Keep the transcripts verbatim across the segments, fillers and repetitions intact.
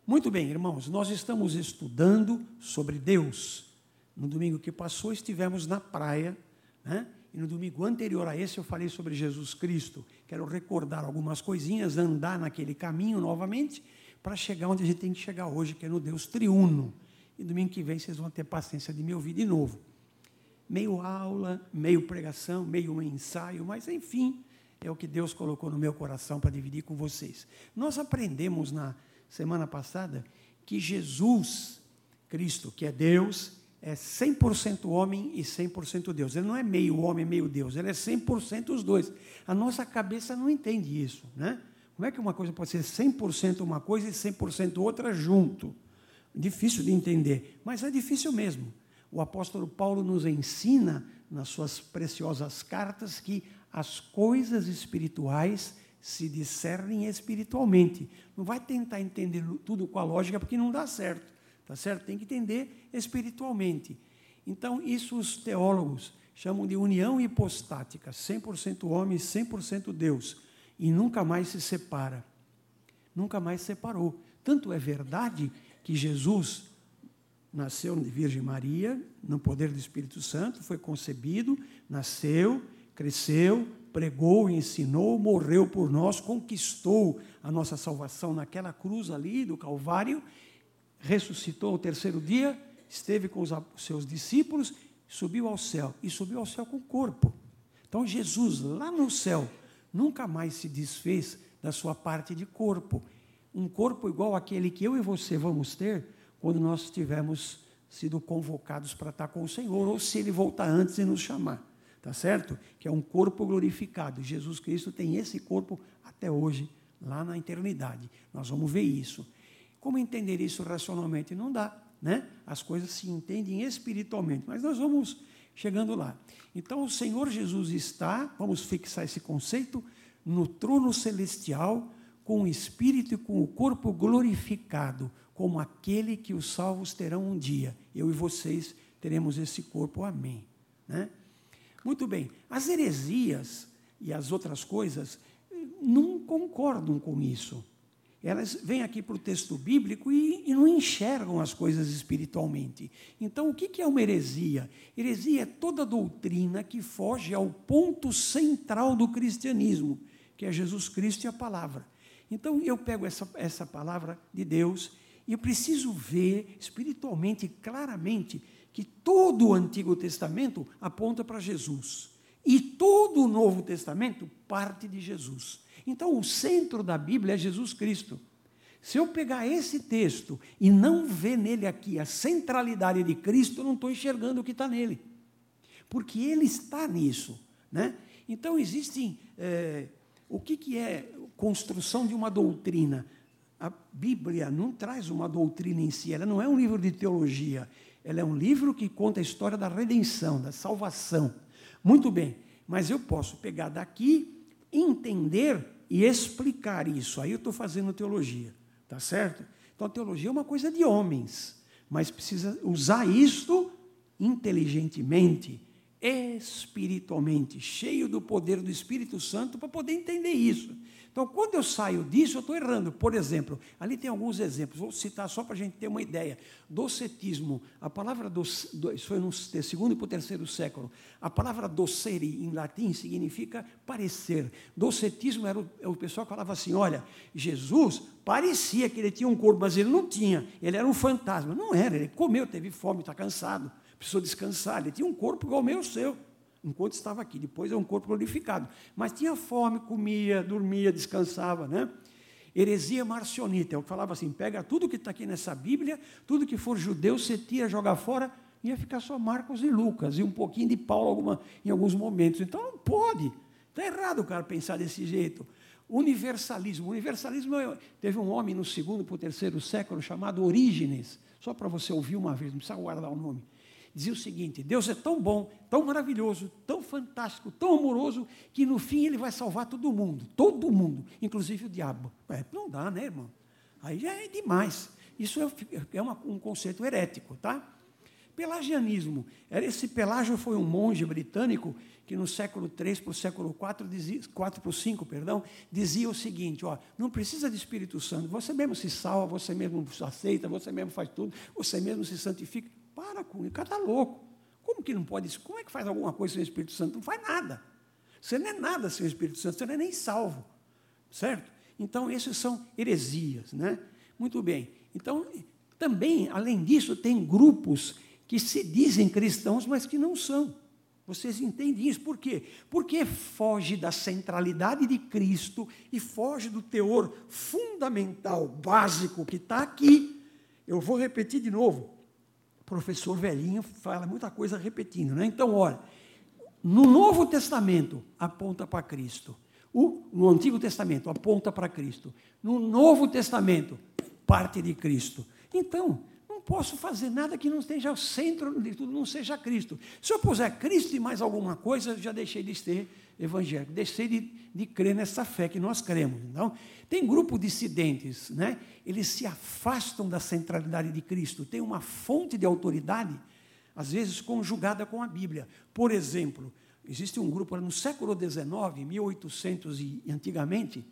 Muito bem, irmãos, nós estamos estudando sobre Deus. No domingo que passou estivemos na praia, né? E no domingo anterior a esse eu falei sobre Jesus Cristo. Quero recordar algumas coisinhas, andar naquele caminho novamente, para chegar onde a gente tem que chegar hoje, que é no Deus triuno. E domingo que vem vocês vão ter paciência de me ouvir de novo. Meio aula, meio pregação, meio ensaio, mas enfim, é o que Deus colocou no meu coração para dividir com vocês. Nós aprendemos na semana passada que Jesus Cristo, que é Deus, é cem por cento homem e cem por cento Deus. Ele não é meio homem, meio Deus, ele é cem por cento os dois. A nossa cabeça não entende isso, né? Como é que uma coisa pode ser cem por cento uma coisa e cem por cento outra junto? Difícil de entender, mas é difícil mesmo. O apóstolo Paulo nos ensina, nas suas preciosas cartas, que as coisas espirituais se discernem espiritualmente. Não vai tentar entender tudo com a lógica, porque não dá certo. Tá certo? Tem que entender espiritualmente. Então, isso os teólogos chamam de união hipostática, cem por cento homem, cem por cento Deus, e nunca mais se separa. Nunca mais separou. Tanto é verdade que Jesus nasceu de Virgem Maria, no poder do Espírito Santo, foi concebido, nasceu, cresceu, pregou, ensinou, morreu por nós, conquistou a nossa salvação naquela cruz ali do Calvário, ressuscitou ao terceiro dia, esteve com os seus discípulos, subiu ao céu, e subiu ao céu com o corpo. Então, Jesus, lá no céu, nunca mais se desfez da sua parte de corpo. Um corpo igual àquele que eu e você vamos ter quando nós tivermos sido convocados para estar com o Senhor, ou se Ele voltar antes e nos chamar. Tá certo? Que é um corpo glorificado. Jesus Cristo tem esse corpo até hoje, lá na eternidade. Nós vamos ver isso. Como entender isso racionalmente? Não dá, né? As coisas se entendem espiritualmente, mas nós vamos chegando lá. Então, o Senhor Jesus está, vamos fixar esse conceito, no trono celestial, com o Espírito e com o corpo glorificado, como aquele que os salvos terão um dia. Eu e vocês teremos esse corpo, amém. Né? Muito bem, as heresias e as outras coisas não concordam com isso. Elas vêm aqui para o texto bíblico e, e não enxergam as coisas espiritualmente. Então, o que, que é uma heresia? Heresia é toda doutrina que foge ao ponto central do cristianismo, que é Jesus Cristo e a palavra. Então, eu pego essa, essa palavra de Deus e eu preciso ver espiritualmente, claramente, que todo o Antigo Testamento aponta para Jesus. E todo o Novo Testamento parte de Jesus. Então, o centro da Bíblia é Jesus Cristo. Se eu pegar esse texto e não ver nele aqui a centralidade de Cristo, eu não estou enxergando o que está nele. Porque ele está nisso. Né? Então, existem... É, o que, que é construção de uma doutrina? A Bíblia não traz uma doutrina em si, ela não é um livro de teologia, ela é um livro que conta a história da redenção, da salvação. Muito bem, mas eu posso pegar daqui, entender e explicar isso. Aí eu estou fazendo teologia, tá certo? Então, a teologia é uma coisa de homens, mas precisa usar isto inteligentemente, espiritualmente, cheio do poder do Espírito Santo para poder entender isso. Então, quando eu saio disso, eu estou errando. Por exemplo, ali tem alguns exemplos, vou citar só para a gente ter uma ideia. Docetismo, a palavra, do, isso foi no segundo e para o terceiro século, a palavra docere, em latim, significa parecer. Docetismo era o, o pessoal que falava assim, olha, Jesus parecia que ele tinha um corpo, mas ele não tinha, ele era um fantasma. Não era, ele comeu, teve fome, está cansado, precisou descansar, ele tinha um corpo igual ao meu, seu. Enquanto estava aqui, depois é um corpo glorificado. Mas tinha fome, comia, dormia, descansava, né? Heresia marcionita, eu falava assim, pega tudo que está aqui nessa Bíblia, tudo que for judeu, você tira, joga fora, ia ficar só Marcos e Lucas, e um pouquinho de Paulo alguma, em alguns momentos. Então, não pode. Está errado o cara pensar desse jeito. Universalismo. Universalismo, teve um homem no segundo para o terceiro século chamado Orígenes, só para você ouvir uma vez, não precisa guardar o nome. Dizia o seguinte, Deus é tão bom, tão maravilhoso, tão fantástico, tão amoroso, que no fim ele vai salvar todo mundo, todo mundo, inclusive o diabo. É, não dá, né, irmão? Aí já é demais. Isso é, é uma, um conceito herético, tá? Pelagianismo. Esse Pelágio foi um monge britânico que no século três para o século quatro, dizia, quatro para o cinco, perdão, dizia o seguinte, ó, não precisa de Espírito Santo, você mesmo se salva, você mesmo se aceita, você mesmo faz tudo, você mesmo se santifica. Para com isso, o cara está louco. Como que não pode isso? Como é que faz alguma coisa sem o Espírito Santo? Não faz nada. Você não é nada sem o Espírito Santo, você não é nem salvo. Certo? Então, esses são heresias, né? Muito bem. Então, também, além disso, tem grupos que se dizem cristãos, mas que não são. Vocês entendem isso? Por quê? Porque foge da centralidade de Cristo e foge do teor fundamental, básico, que está aqui. Eu vou repetir de novo. O professor velhinho fala muita coisa repetindo, né? Então, olha, no Novo Testamento aponta para Cristo. O, no Antigo Testamento aponta para Cristo. No Novo Testamento, parte de Cristo. Então, não posso fazer nada que não esteja ao centro de tudo, não seja Cristo. Se eu puser Cristo e mais alguma coisa, já deixei de ser evangélico, deixei de, de crer nessa fé que nós cremos. Então, tem grupo dissidentes, né? Eles se afastam da centralidade de Cristo, tem uma fonte de autoridade, às vezes conjugada com a Bíblia. Por exemplo, existe um grupo no século dezenove, mil e oitocentos e antigamente,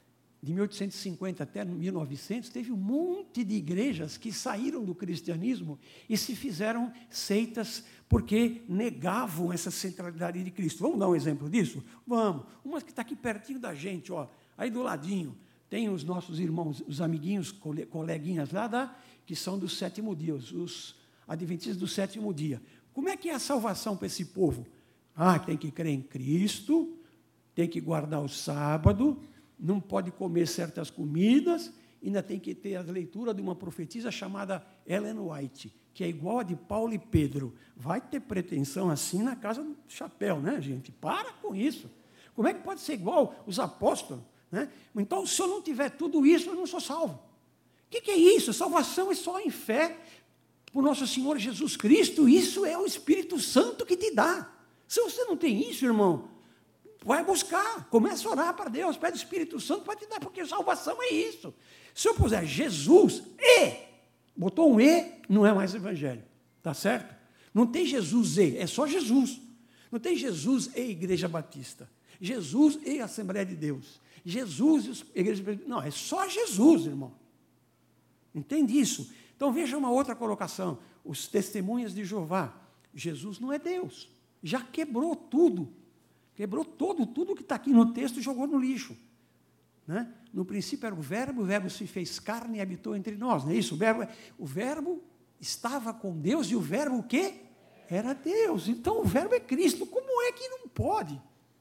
de mil oitocentos e cinquenta até mil e novecentos, teve um monte de igrejas que saíram do cristianismo e se fizeram seitas porque negavam essa centralidade de Cristo. Vamos dar um exemplo disso? Vamos. Uma que está aqui pertinho da gente, ó, aí do ladinho, tem os nossos irmãos, os amiguinhos, coleguinhas lá, da, que são do sétimo dia, os, os adventistas do sétimo dia. Como é que é a salvação para esse povo? Ah, tem que crer em Cristo, tem que guardar o sábado, não pode comer certas comidas, ainda tem que ter a leitura de uma profetisa chamada Ellen White, que é igual a de Paulo e Pedro. Vai ter pretensão assim na casa do chapéu, né, gente? Para com isso. Como é que pode ser igual os apóstolos? Né? Então, se eu não tiver tudo isso, eu não sou salvo. O que, que é isso? Salvação é só em fé por nosso Senhor Jesus Cristo. Isso é o Espírito Santo que te dá. Se você não tem isso, irmão, vai buscar, começa a orar para Deus, pede o Espírito Santo para te dar, porque salvação é isso. Se eu puser Jesus e, botou um e, não é mais evangelho, tá certo? Não tem Jesus e, é só Jesus. Não tem Jesus e Igreja Batista, Jesus e Assembleia de Deus, Jesus e Igreja Batista, não, é só Jesus, irmão. Entende isso? Então veja uma outra colocação, os testemunhas de Jeová, Jesus não é Deus, já quebrou tudo. Quebrou todo, tudo que está aqui no texto e jogou no lixo. Né? No princípio era o verbo, o verbo se fez carne e habitou entre nós. Não é isso? O verbo, o verbo estava com Deus e o verbo o quê? Era Deus. Então o verbo é Cristo. Como é que não pode?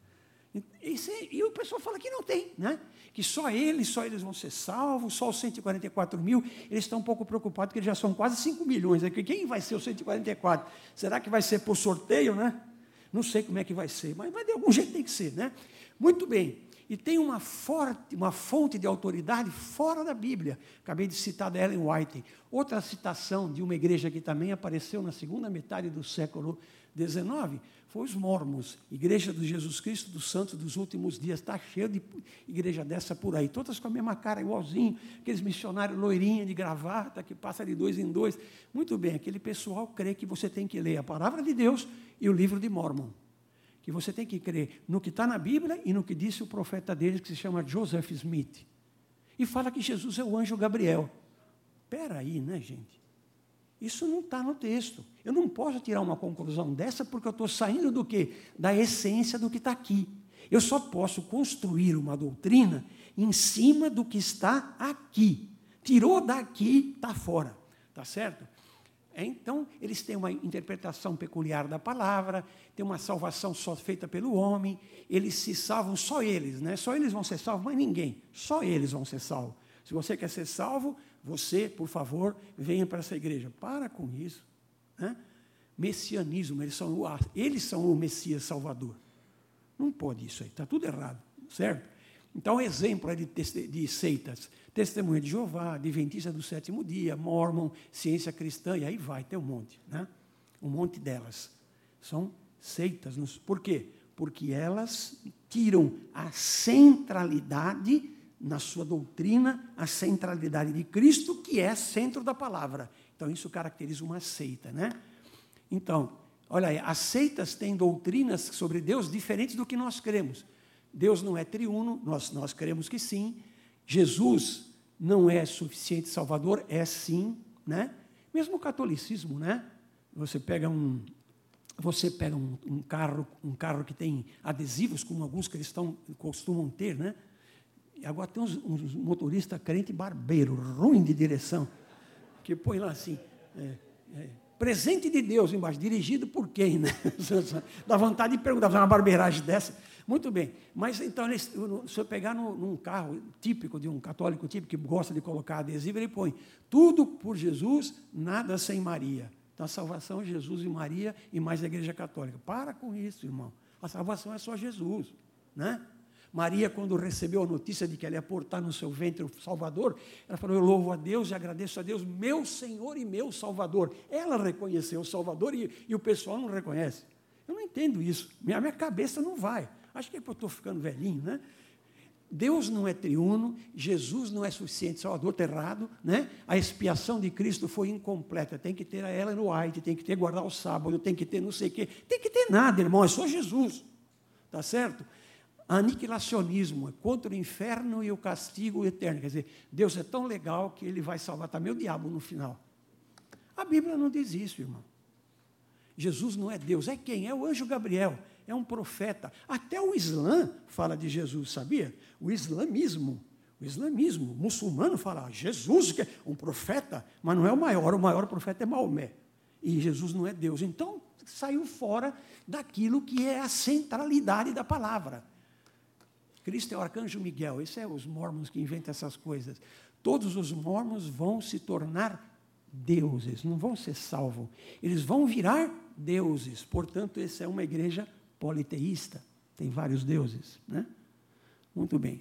Esse, e o pessoal fala que não tem, né? Que só eles, só eles vão ser salvos, só os cento e quarenta e quatro mil, eles estão um pouco preocupados, porque eles já são quase cinco milhões. Quem vai ser os cento e quarenta e quatro? Será que vai ser por sorteio, né? Não sei como é que vai ser, mas de algum jeito tem que ser, né? Muito bem. E tem uma, forte, uma fonte de autoridade fora da Bíblia. Acabei de citar da Ellen White. Outra citação de uma igreja que também apareceu na segunda metade do século dezenove foi os Mormons, Igreja do Jesus Cristo dos Santos dos Últimos Dias. Está cheio de igreja dessa por aí, todas com a mesma cara, igualzinho, aqueles missionários loirinhos de gravata, que passa de dois em dois. Muito bem, aquele pessoal crê que você tem que ler a Palavra de Deus e o livro de Mormon. Que você tem que crer no que está na Bíblia e no que disse o profeta deles, que se chama Joseph Smith. E fala que Jesus é o anjo Gabriel. Espera aí, né, gente? Isso não está no texto. Eu não posso tirar uma conclusão dessa porque eu estou saindo do quê? Da essência do que está aqui. Eu só posso construir uma doutrina em cima do que está aqui. Tirou daqui, está fora. Está certo? Então, eles têm uma interpretação peculiar da palavra, tem uma salvação só feita pelo homem, eles se salvam, só eles, né? Só eles vão ser salvos, mas ninguém. Só eles vão ser salvos. Se você quer ser salvo, você, por favor, venha para essa igreja. Para com isso. Né? Messianismo, eles são, o, eles são o Messias Salvador. Não pode isso aí, está tudo errado, certo? Então, exemplo de, de seitas, Testemunha de Jeová, Adventista do Sétimo Dia, Mormon, Ciência Cristã, e aí vai, tem um monte, né? Um monte delas. São seitas. Por quê? Porque elas tiram a centralidade na sua doutrina, a centralidade de Cristo, que é centro da palavra. Então, isso caracteriza uma seita, né? Então, olha aí, as seitas têm doutrinas sobre Deus diferentes do que nós cremos. Deus não é triuno, nós, nós cremos que sim. Jesus não é suficiente Salvador, é sim, né? Mesmo o catolicismo, né? Você pega um, você pega um, um carro, um carro que tem adesivos, como alguns cristãos costumam ter, né? E agora tem uns, uns motoristas crente barbeiro, ruim de direção, que põe lá assim, é, é, presente de Deus embaixo, dirigido por quem, né? Dá vontade de perguntar, uma barbeiragem dessa. Muito bem, mas então, se eu pegar num, num carro típico, de um católico típico, que gosta de colocar adesivo, ele põe tudo por Jesus, nada sem Maria. Então, a salvação é Jesus e Maria e mais a Igreja Católica. Para com isso, irmão. A salvação é só Jesus, né? Maria, quando recebeu a notícia de que ela ia portar no seu ventre o Salvador, ela falou, eu louvo a Deus e agradeço a Deus, meu Senhor e meu Salvador. Ela reconheceu o Salvador e, e o pessoal não reconhece. Eu não entendo isso. Minha, minha cabeça não vai. Acho que é porque eu estou ficando velhinho, né? Deus não é triuno, Jesus não é suficiente Salvador, está errado, né? A expiação de Cristo foi incompleta, tem que ter a Ellen White, tem que ter guardar o sábado, tem que ter não sei o quê, tem que ter nada, irmão, é só Jesus, tá certo? Aniquilacionismo é contra o inferno e o castigo eterno, quer dizer, Deus é tão legal que ele vai salvar também o diabo no final. A Bíblia não diz isso, irmão. Jesus não é Deus, é quem? É o anjo Gabriel, é um profeta. Até o Islã fala de Jesus, sabia? O islamismo, o islamismo, o muçulmano fala, Jesus que é um profeta, mas não é o maior, o maior profeta é Maomé. E Jesus não é Deus. Então, saiu fora daquilo que é a centralidade da palavra. Cristo é o arcanjo Miguel, esses são os mormons que inventam essas coisas. Todos os mormons vão se tornar deuses, não vão ser salvos. Eles vão virar deuses. Portanto, essa é uma igreja politeísta. Tem vários deuses, né? Muito bem.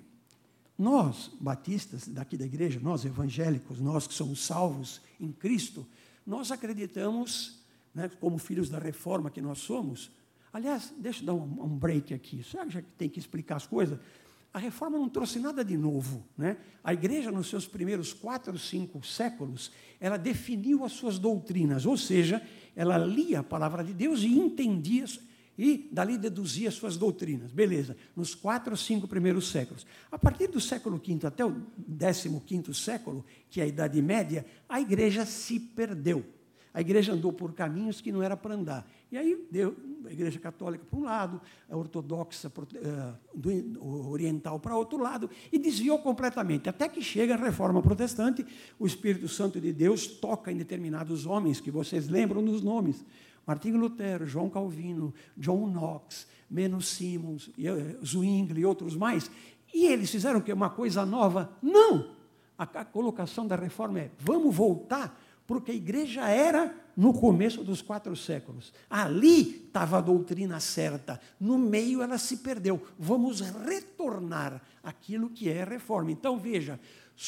Nós, batistas daqui da igreja, nós evangélicos, nós que somos salvos em Cristo, nós acreditamos, né, como filhos da reforma que nós somos. Aliás, deixa eu dar um, um break aqui. Sabe, já que tem que explicar as coisas? A reforma não trouxe nada de novo, né? A igreja, nos seus primeiros quatro, cinco séculos, ela definiu as suas doutrinas, ou seja, ela lia a palavra de Deus e entendia, e dali deduzia as suas doutrinas. Beleza, nos quatro, cinco primeiros séculos. A partir do século quinto até o décimo quinto século, que é a Idade Média, a igreja se perdeu. A igreja andou por caminhos que não era para andar. E aí deu a igreja católica para um lado, a ortodoxa uh, do oriental para outro lado, e desviou completamente, até que chega a reforma protestante, o Espírito Santo de Deus toca em determinados homens, que vocês lembram dos nomes, Martinho Lutero, João Calvino, John Knox, Menno Simons, Zwingli e outros mais, e eles fizeram que uma coisa nova? Não! A, a colocação da reforma é, vamos voltar porque a igreja era no começo dos quatro séculos. Ali estava a doutrina certa, no meio ela se perdeu. Vamos retornar àquilo que é a reforma. Então, veja,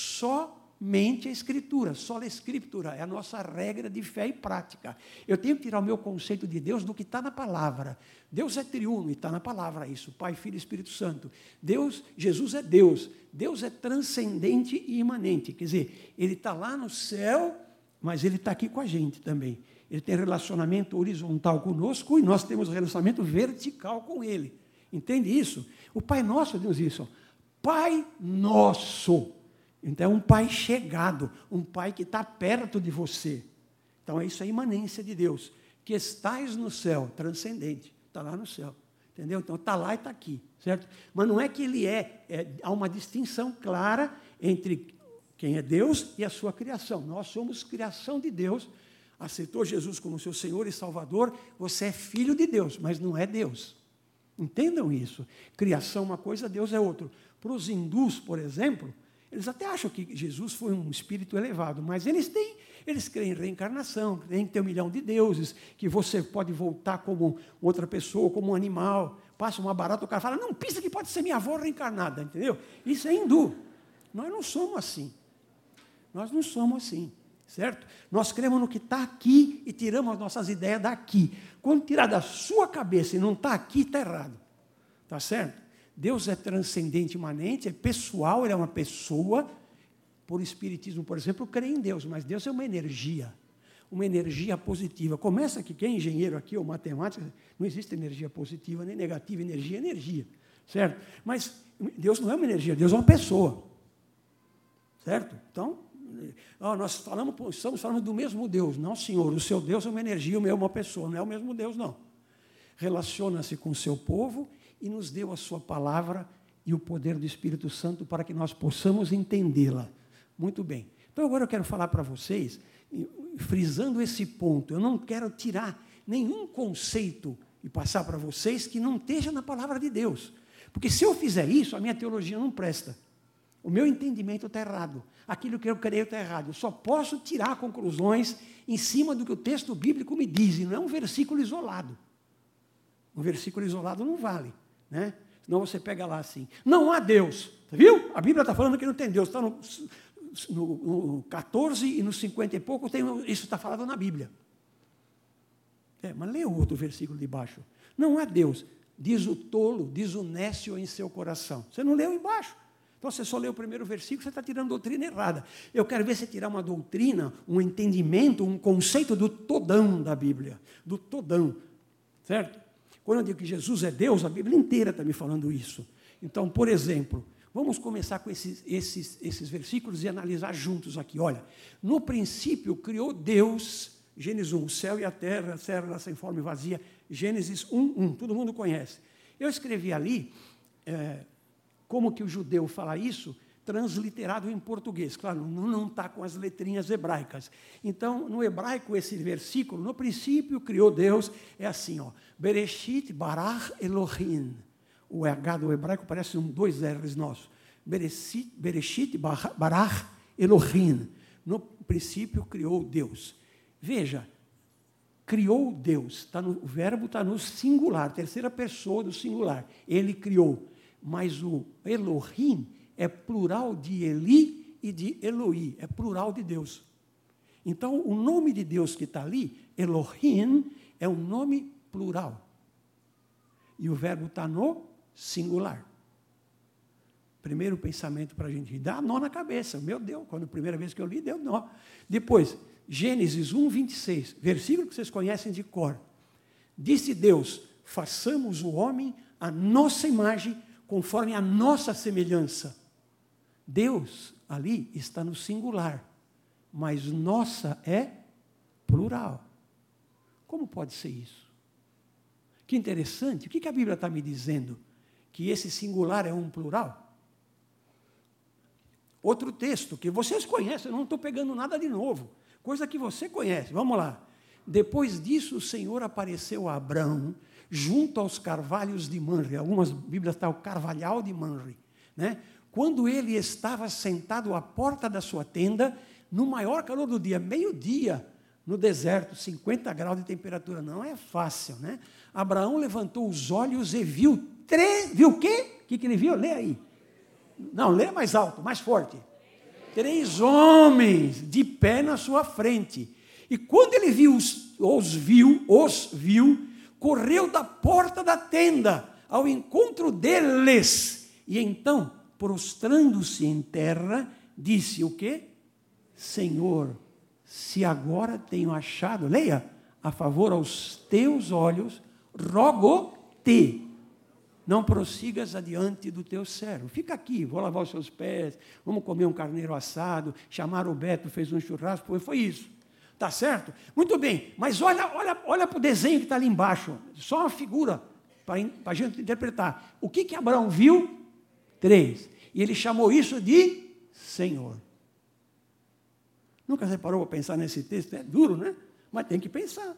somente a Escritura, só a Escritura é a nossa regra de fé e prática. Eu tenho que tirar o meu conceito de Deus do que está na palavra. Deus é triuno, e está na palavra isso, Pai, Filho e Espírito Santo. Deus, Jesus é Deus. Deus é transcendente e imanente. Quer dizer, Ele está lá no céu, mas Ele está aqui com a gente também. Ele tem relacionamento horizontal conosco e nós temos relacionamento vertical com Ele. Entende isso? O Pai Nosso diz isso. Pai Nosso. Então, é um Pai chegado, um Pai que está perto de você. Então, é isso a imanência de Deus. Que estais no céu, transcendente. Está lá no céu. Entendeu? Então, está lá e está aqui. Certo? Mas não é que Ele é, é... Há uma distinção clara entre quem é Deus e a sua criação. Nós somos criação de Deus. Aceitou Jesus como seu Senhor e Salvador, você é filho de Deus, mas não é Deus. Entendam isso. Criação é uma coisa, Deus é outro. Para os hindus, por exemplo, eles até acham que Jesus foi um espírito elevado, mas eles têm, eles creem em reencarnação, creem que tem um milhão de deuses, que você pode voltar como outra pessoa, como um animal, passa uma barata, o cara fala, não, pensa que pode ser minha avó reencarnada, entendeu? Isso é hindu. Nós não somos assim. Nós não somos assim, certo? Nós cremos no que está aqui e tiramos as nossas ideias daqui. Quando tirar da sua cabeça e não está aqui, está errado. Está certo? Deus é transcendente, imanente, é pessoal, Ele é uma pessoa. Por espiritismo, por exemplo, crê em Deus, mas Deus é uma energia. uma energia positiva. Começa que quem é engenheiro aqui ou matemático, não existe energia positiva nem negativa, energia é energia, certo? Mas Deus não é uma energia, Deus é uma pessoa, certo? Então, ó, nós falamos, estamos falando do mesmo Deus. Não, senhor, o seu Deus é uma energia, o meu é uma pessoa, não é o mesmo Deus, não. Relaciona-se com o seu povo e nos deu a sua palavra e o poder do Espírito Santo para que nós possamos entendê-la. Muito bem. Então, agora eu quero falar para vocês, frisando esse ponto, eu não quero tirar nenhum conceito e passar para vocês que não esteja na palavra de Deus. Porque se eu fizer isso, a minha teologia não presta. O meu entendimento está errado. Aquilo que eu creio está errado. Eu só posso tirar conclusões em cima do que o texto bíblico me diz, e não é um versículo isolado. Um versículo isolado não vale, né? Senão você pega lá assim, não há Deus. Viu? A Bíblia está falando que não tem Deus. Está no, no, no catorze e no cinquenta e pouco, tem, isso está falado na Bíblia. É, mas lê o outro versículo de baixo. Não há Deus. Diz o tolo, diz o nécio em seu coração. Você não leu embaixo. Então, você só leu o primeiro versículo, você está tirando doutrina errada. Eu quero ver você tirar uma doutrina, um entendimento, um conceito do todão da Bíblia. Do todão. Certo? Quando eu digo que Jesus é Deus, a Bíblia inteira está me falando isso. Então, por exemplo, vamos começar com esses, esses, esses versículos e analisar juntos aqui. Olha, no princípio criou Deus, Gênesis um, o céu e a terra, a terra sem forma e vazia, Gênesis um, um, todo mundo conhece. Eu escrevi ali, é, como que o judeu fala isso, transliterado em português. Claro, não está com as letrinhas hebraicas. Então, no hebraico, esse versículo, no princípio criou Deus, é assim, ó, Bereshit barach Elohim. O H do hebraico parece um, dois R's nossos. Bereshit, Bereshit barach Elohim. No princípio criou Deus. Veja, criou Deus. Tá no, o verbo está no singular, terceira pessoa do singular. Ele criou. Mas o Elohim é plural de Eli e de Eloi, é plural de Deus. Então, o nome de Deus que está ali, Elohim, é um nome plural. E o verbo está no singular. Primeiro pensamento para a gente, dá nó na cabeça. Meu Deus, quando a primeira vez que eu li, deu nó. Depois, Gênesis um, vinte e seis, versículo que vocês conhecem de cor. Disse Deus, façamos o homem à nossa imagem, conforme a nossa semelhança. Deus, ali, está no singular, mas nossa é plural. Como pode ser isso? Que interessante, o que a Bíblia está me dizendo? Que esse singular é um plural? Outro texto, que vocês conhecem, eu não estou pegando nada de novo, coisa que você conhece, vamos lá. Depois disso, o Senhor apareceu a Abrão, junto aos carvalhos de Manre, algumas Bíblias estão o carvalhal de Manre, né? Quando ele estava sentado à porta da sua tenda, no maior calor do dia, meio-dia, no deserto, cinquenta graus de temperatura, não é fácil, né? Abraão levantou os olhos e viu três, viu o quê? O que, que ele viu? Lê aí. Não, lê mais alto, mais forte. Três homens de pé na sua frente. E quando ele viu os, os viu, os viu, correu da porta da tenda ao encontro deles. E então, prostrando-se em terra, disse o quê? Senhor, se agora tenho achado, leia, a favor aos teus olhos, rogo-te, não prossigas adiante do teu servo. Fica aqui, vou lavar os seus pés, vamos comer um carneiro assado, chamaram o Beto, fez um churrasco, foi isso. Tá certo? Muito bem, mas olha, olha, olha para o desenho que está ali embaixo, só uma figura para a gente interpretar. O que, que Abraão viu? Três. E ele chamou isso de Senhor. Nunca você parou para pensar nesse texto? É duro, né? Mas tem que pensar.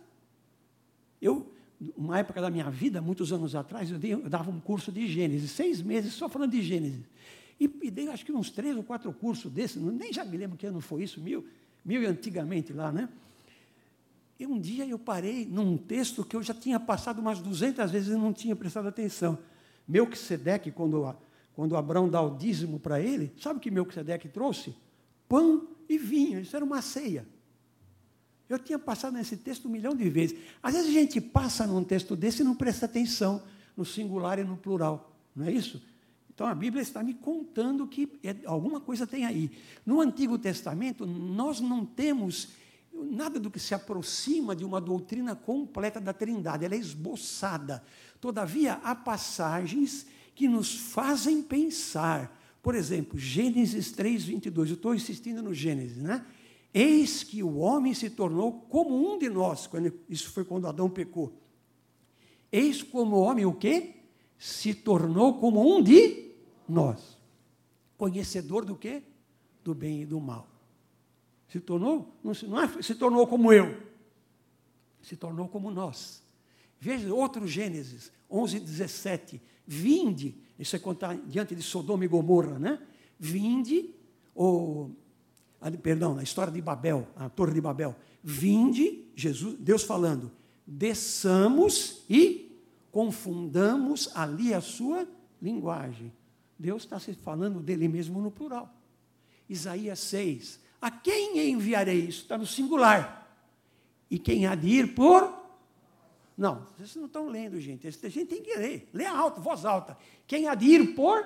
Eu, uma época da minha vida, muitos anos atrás, eu, dei, eu dava um curso de Gênesis, seis meses só falando de Gênesis. E, e dei acho que uns três ou quatro cursos desses, nem já me lembro que ano foi isso, mil, mil e antigamente lá, né? E um dia eu parei num texto que eu já tinha passado umas duzentas vezes e não tinha prestado atenção. Melquisedeque, quando, quando Abraão dá o dízimo para ele, sabe o que Melquisedeque trouxe? Pão e vinho, isso era uma ceia. Eu tinha passado nesse texto um milhão de vezes. Às vezes a gente passa num texto desse e não presta atenção no singular e no plural, não é isso? Então a Bíblia está me contando que é, alguma coisa tem aí. No Antigo Testamento, nós não temos nada do que se aproxima de uma doutrina completa da Trindade, ela é esboçada. Todavia, há passagens que nos fazem pensar. Por exemplo, Gênesis três, vinte e dois, eu estou insistindo no Gênesis, né? Eis que o homem se tornou como um de nós, quando, isso foi quando Adão pecou. Eis como o homem o quê? Se tornou como um de nós. Conhecedor do quê? Do bem e do mal. Se tornou, não, se, não é, se tornou como eu, se tornou como nós. Veja outro Gênesis, onze, dezessete. Vinde, isso é contar diante de Sodoma e Gomorra, né? Vinde, ou, perdão, a história de Babel, a Torre de Babel. Vinde, Jesus, Deus falando, desçamos e confundamos ali a sua linguagem. Deus está se falando dele mesmo no plural. Isaías seis, a quem enviarei? Isso está no singular. E quem há de ir por... Não, vocês não estão lendo, gente. A gente tem que ler. Lê alto, voz alta. Quem há de ir por...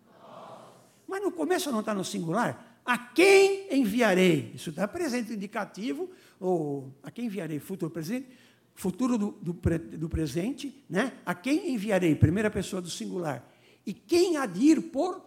Mas no começo não está no singular. A quem enviarei? Isso está presente indicativo, ou a quem enviarei? Futuro presente. Futuro do, do, do presente, né? A quem enviarei? Primeira pessoa do singular. E quem há de ir por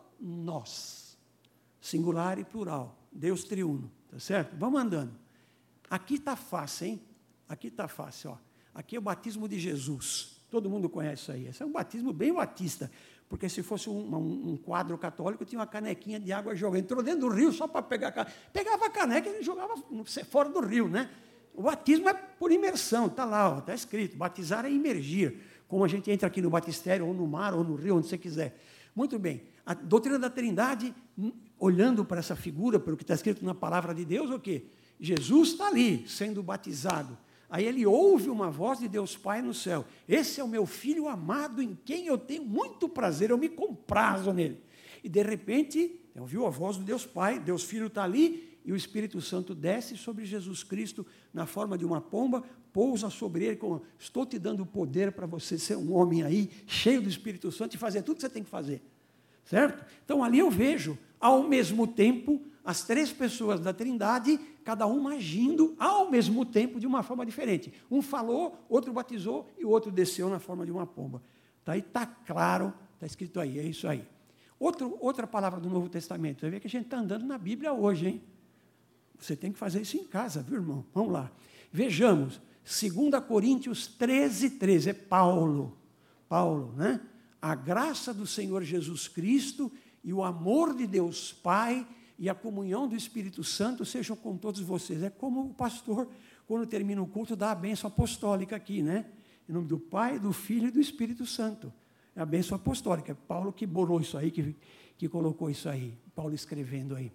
nós? Singular e plural. Deus triuno, tá certo? Vamos andando. Aqui está fácil, hein? Aqui está fácil, ó. Aqui é o batismo de Jesus. Todo mundo conhece isso aí. Esse é um batismo bem batista, porque se fosse um, um, um quadro católico, tinha uma canequinha de água jogando. Entrou dentro do rio só para pegar a caneca. Pegava a caneca e jogava fora do rio, né? O batismo é por imersão, está lá, está escrito. Batizar é imergir, como a gente entra aqui no batistério, ou no mar, ou no rio, onde você quiser. Muito bem. A doutrina da Trindade, olhando para essa figura, pelo que está escrito na palavra de Deus, o quê? Jesus está ali, sendo batizado. Aí ele ouve uma voz de Deus Pai no céu. Esse é o meu filho amado, em quem eu tenho muito prazer, eu me comprazo nele. E, de repente, ouviu a voz do Deus Pai, Deus Filho está ali, e o Espírito Santo desce sobre Jesus Cristo, na forma de uma pomba, pousa sobre ele, com, estou te dando o poder para você ser um homem aí, cheio do Espírito Santo, e fazer tudo que você tem que fazer. Certo? Então, ali eu vejo, ao mesmo tempo, as três pessoas da Trindade, cada uma agindo ao mesmo tempo de uma forma diferente. Um falou, outro batizou e o outro desceu na forma de uma pomba. Tá aí, está claro, está escrito aí, é isso aí. Outro, outra palavra do Novo Testamento, você vê que a gente está andando na Bíblia hoje, hein? Você tem que fazer isso em casa, viu, irmão? Vamos lá. Vejamos, dois Coríntios treze, treze, é Paulo. Paulo, né? A graça do Senhor Jesus Cristo e o amor de Deus Pai e a comunhão do Espírito Santo sejam com todos vocês. É como o pastor, quando termina o culto, dá a bênção apostólica aqui, né? Em nome do Pai, do Filho e do Espírito Santo. É a bênção apostólica. É Paulo que bolou isso aí, que, que colocou isso aí. Paulo escrevendo aí.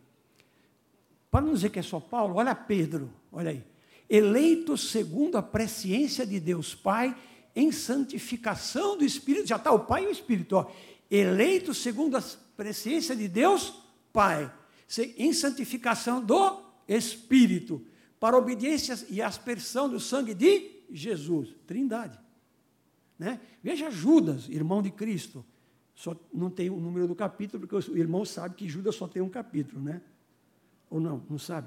Para não dizer que é só Paulo, olha Pedro, olha aí. Eleito segundo a presciência de Deus Pai, em santificação do Espírito, já está o Pai e o Espírito, ó. Eleito segundo a presciência de Deus Pai, em santificação do Espírito, para obediência e aspersão do sangue de Jesus, Trindade. Né? Veja Judas, irmão de Cristo, só não tem o número do capítulo, porque o irmão sabe que Judas só tem um capítulo, né? Ou não, não sabe?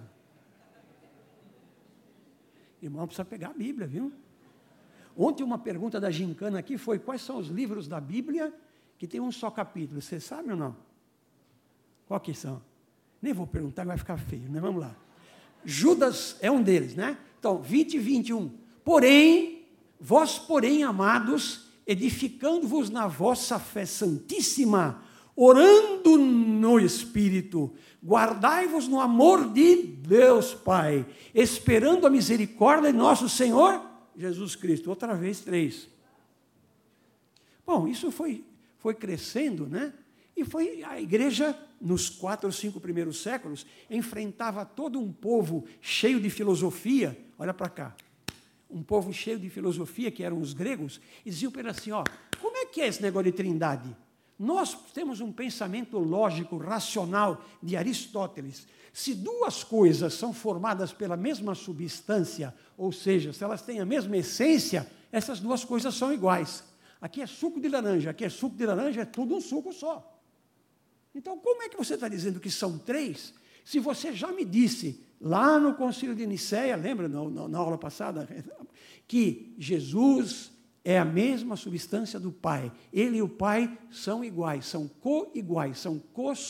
Irmão, precisa pegar a Bíblia, viu? Ontem uma pergunta da gincana aqui foi, quais são os livros da Bíblia que tem um só capítulo? Você sabe ou não? Qual que são? Nem vou perguntar, vai ficar feio, né? Vamos lá. Judas é um deles, né? Então, vinte e vinte e um. Porém, vós, porém, amados, edificando-vos na vossa fé santíssima, orando no Espírito, guardai-vos no amor de Deus Pai, esperando a misericórdia de nosso Senhor Jesus Cristo. Outra vez, três. Bom, isso foi, foi crescendo, né? E foi a igreja, nos quatro ou cinco primeiros séculos, enfrentava todo um povo cheio de filosofia. Olha para cá. Um povo cheio de filosofia, que eram os gregos, e diziam para ele assim, ó, como é que é esse negócio de trindade? Nós temos um pensamento lógico, racional de Aristóteles. Se duas coisas são formadas pela mesma substância, ou seja, se elas têm a mesma essência, essas duas coisas são iguais. Aqui é suco de laranja, aqui é suco de laranja, é tudo um suco só. Então, como é que você está dizendo que são três, se você já me disse lá no Concílio de Nicéia, lembra, na, na aula passada, que Jesus é a mesma substância do Pai. Ele e o Pai são iguais, são co-iguais, são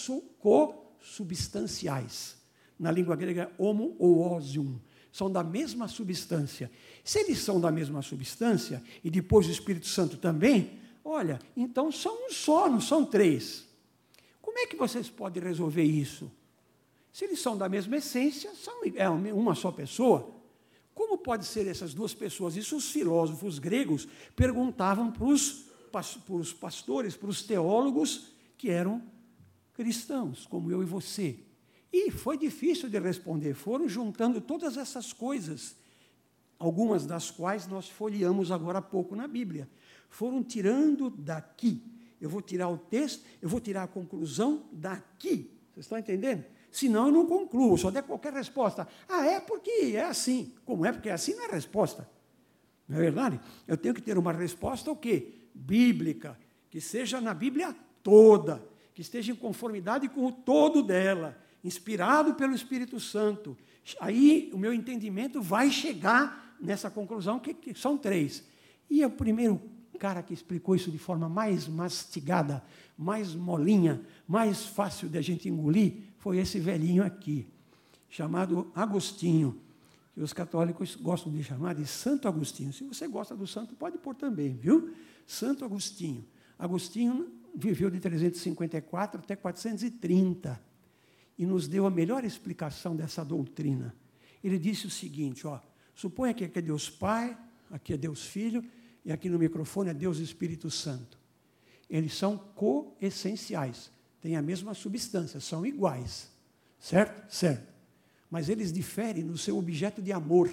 co-substanciais. Na língua grega, homo-ousium. São da mesma substância. Se eles são da mesma substância, e depois o Espírito Santo também, olha, então são um só, não são três. Como é que vocês podem resolver isso? Se eles são da mesma essência, são, é uma só pessoa. Como pode ser essas duas pessoas? Isso os filósofos gregos perguntavam para os, para os pastores, para os teólogos que eram cristãos, como eu e você. E foi difícil de responder. Foram juntando todas essas coisas, algumas das quais nós folheamos agora há pouco na Bíblia. Foram tirando daqui. Eu vou tirar o texto, eu vou tirar a conclusão daqui. Vocês estão entendendo? Senão eu não concluo, só der qualquer resposta. Ah, é porque é assim. Como é porque é assim não é resposta. Não é verdade? Eu tenho que ter uma resposta o quê? Bíblica, que seja na Bíblia toda, que esteja em conformidade com o todo dela, inspirado pelo Espírito Santo. Aí o meu entendimento vai chegar nessa conclusão, que, que são três. E o primeiro cara que explicou isso de forma mais mastigada, mais molinha, mais fácil de a gente engolir, foi esse velhinho aqui, chamado Agostinho, que os católicos gostam de chamar de Santo Agostinho. Se você gosta do santo, pode pôr também, viu? Santo Agostinho. Agostinho viveu de trezentos e cinquenta e quatro até quatrocentos e trinta e nos deu a melhor explicação dessa doutrina. Ele disse o seguinte, ó, suponha que aqui é Deus Pai, aqui é Deus Filho, e aqui no microfone é Deus Espírito Santo. Eles são coessenciais, têm a mesma substância, são iguais, certo? Certo. Mas eles diferem no seu objeto de amor.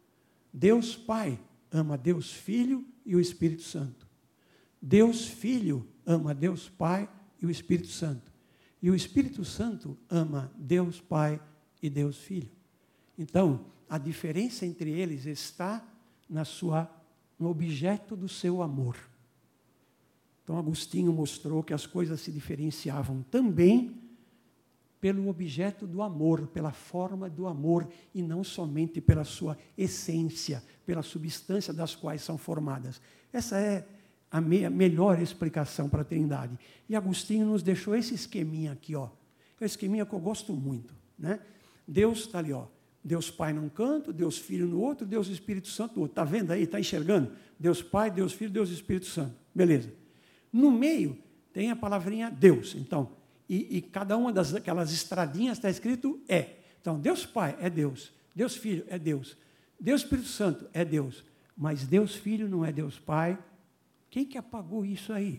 Deus Pai ama Deus Filho e o Espírito Santo. Deus Filho ama Deus Pai e o Espírito Santo. E o Espírito Santo ama Deus Pai e Deus Filho. Então, a diferença entre eles está na sua, no objeto do seu amor. Então, Agostinho mostrou que as coisas se diferenciavam também pelo objeto do amor, pela forma do amor, e não somente pela sua essência, pela substância das quais são formadas. Essa é a me- melhor explicação para a Trindade. E Agostinho nos deixou esse esqueminha aqui, ó. É um esqueminha que eu gosto muito, né? Deus está ali, ó. Deus Pai num canto, Deus Filho no outro, Deus Espírito Santo no outro. Está vendo aí? Está enxergando? Deus Pai, Deus Filho, Deus Espírito Santo. Beleza. No meio tem a palavrinha Deus. Então, e, e cada uma daquelas estradinhas está escrito é. Então, Deus Pai é Deus, Deus Filho é Deus, Deus Espírito Santo é Deus, mas Deus Filho não é Deus Pai. Quem que apagou isso aí?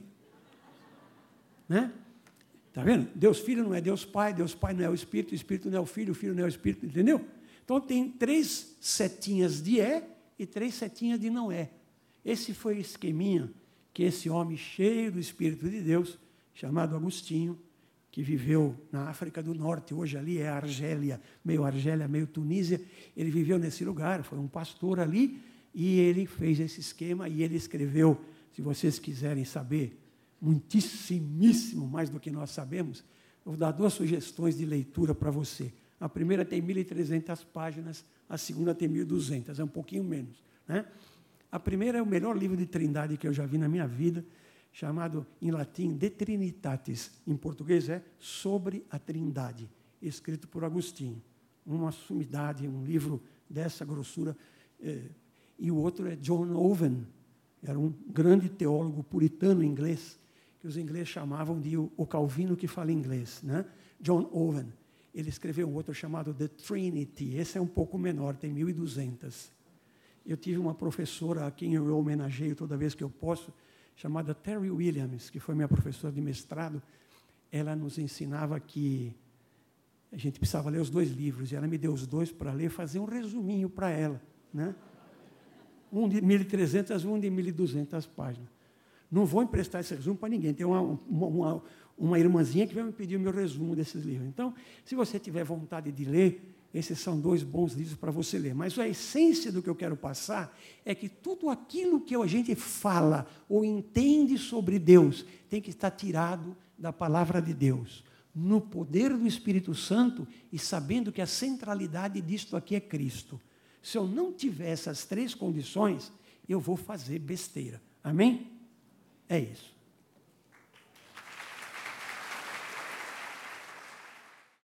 Né? Está vendo? Deus Filho não é Deus Pai, Deus Pai não é o Espírito, o Espírito não é o Filho, o Filho não é o Espírito, entendeu? Então, tem três setinhas de é e três setinhas de não é. Esse foi o esqueminha que esse homem cheio do Espírito de Deus, chamado Agostinho, que viveu na África do Norte, hoje ali é Argélia, meio Argélia, meio Tunísia, ele viveu nesse lugar, foi um pastor ali, e ele fez esse esquema, e ele escreveu, se vocês quiserem saber, muitíssimíssimo mais do que nós sabemos, eu vou dar duas sugestões de leitura para você. A primeira tem mil e trezentas páginas, a segunda tem mil e duzentas, é um pouquinho menos, né? A primeira é o melhor livro de Trindade que eu já vi na minha vida, chamado, em latim, De Trinitatis. Em português é Sobre a Trindade, escrito por Agostinho. Uma sumidade, um livro dessa grossura. Eh, e o outro é John Owen, era um grande teólogo puritano inglês, que os ingleses chamavam de o, o Calvino que fala inglês, né? John Owen. Ele escreveu um outro chamado The Trinity. Esse é um pouco menor, tem mil e duzentas. Eu tive uma professora a quem eu homenageio toda vez que eu posso, chamada Terry Williams, que foi minha professora de mestrado. Ela nos ensinava que a gente precisava ler os dois livros, e ela me deu os dois para ler, fazer um resuminho para ela, né? Um de mil e trezentas, um de mil e duzentas páginas. Não vou emprestar esse resumo para ninguém. Tem uma, uma, uma, uma irmãzinha que vai me pedir o meu resumo desses livros. Então, se você tiver vontade de ler, esses são dois bons livros para você ler. Mas a essência do que eu quero passar é que tudo aquilo que a gente fala ou entende sobre Deus tem que estar tirado da palavra de Deus, no poder do Espírito Santo e sabendo que a centralidade disto aqui é Cristo. Se eu não tiver essas três condições, eu vou fazer besteira. Amém? É isso.